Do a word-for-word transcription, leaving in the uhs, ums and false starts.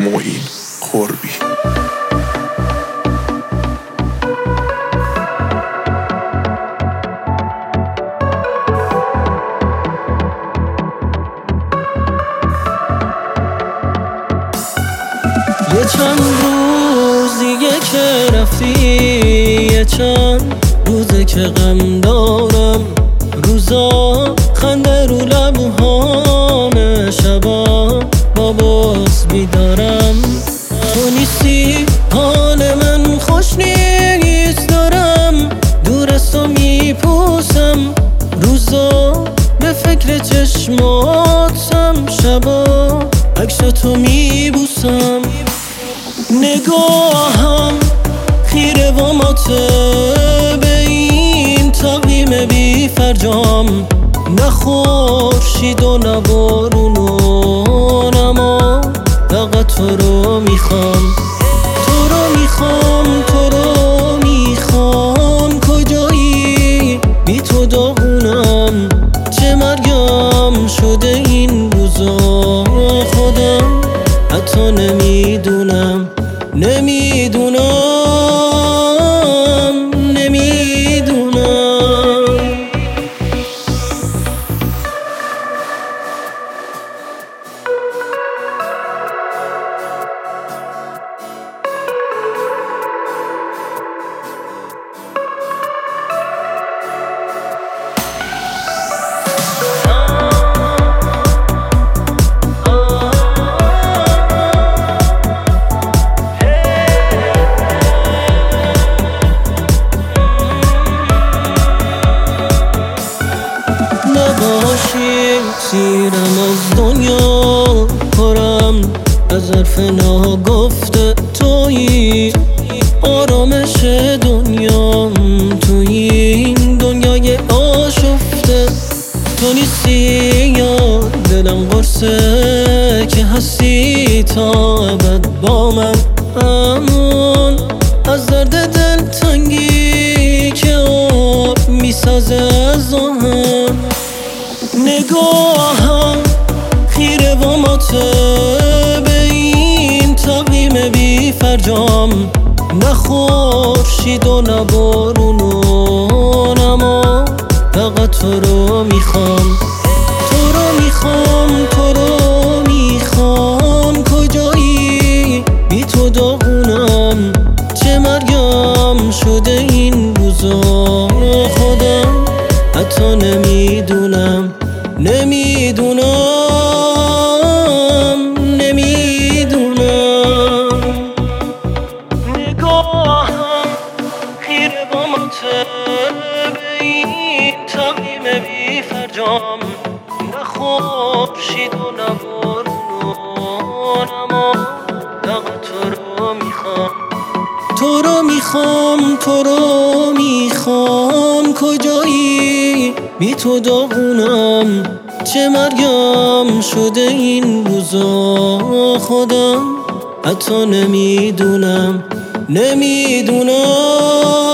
معین قربی. یه چند روز دیگه که رفتی، یه چند روزه که غم دارم، روزا خنده رو لبوهامه، شبا با باز بیدارم. تو نیستی حال من خوش نیست، دارم دور از تو میپوسم، روزا به فکر چشماتم، شبا عکس تو میبوسم. نگاهم خیره و ماته به این تقویم بی فرجام، نه خورشید و نه بارون و نما، فقط تو رو میخوام، تو رو میخوام، تو رو میخوام. کجایی بی تو داغونم، چه مرگم شده این روزا، خودم حتی نمیدونم، نمیدونم، نمیدونم. نباشی سیرم از دنیا، پرم از حرف ناگفته، تویی آرامش دنیام، توی این دنیای آشفته. تو نیستی یا دلم قرصه که هستی تا ابد با من، امون از درد دل تنگی که آب میسازه از آهن. نگاهم خیره و ماته به این تقویم بی فرجام، نه خورشید و نه بارون و نما، فقط تو رو میخوام، تو رو میخوام، تو رو میخوام. کجایی بی تو داغونم، چه مرگم شده این روزا، خودم حتی نمیدونم، نمیدونم، نمیدونم. نگاهم خیره با ماته به این تقویم بی فرجام، نه خورشید و نه بارون و نما، فقط تو رو میخوام، تو رو میخوام، تو رو میخوام. کجایی بی تو داغونم، چه مرگم شده این روزا، خودم حتی نمیدونم، نمیدونم.